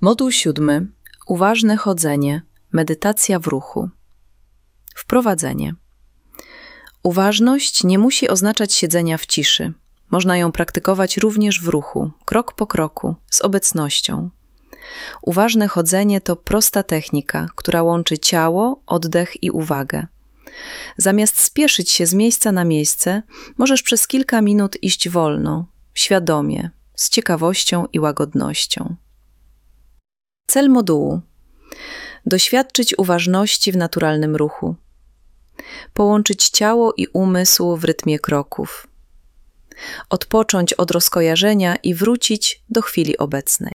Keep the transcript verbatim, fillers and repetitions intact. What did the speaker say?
Moduł siódmy. Uważne chodzenie. Medytacja w ruchu. Wprowadzenie. Uważność nie musi oznaczać siedzenia w ciszy. Można ją praktykować również w ruchu, krok po kroku, z obecnością. Uważne chodzenie to prosta technika, która łączy ciało, oddech i uwagę. Zamiast spieszyć się z miejsca na miejsce, możesz przez kilka minut iść wolno, świadomie, z ciekawością i łagodnością. Cel modułu: doświadczyć uważności w naturalnym ruchu, połączyć ciało i umysł w rytmie kroków, odpocząć od rozkojarzenia i wrócić do chwili obecnej.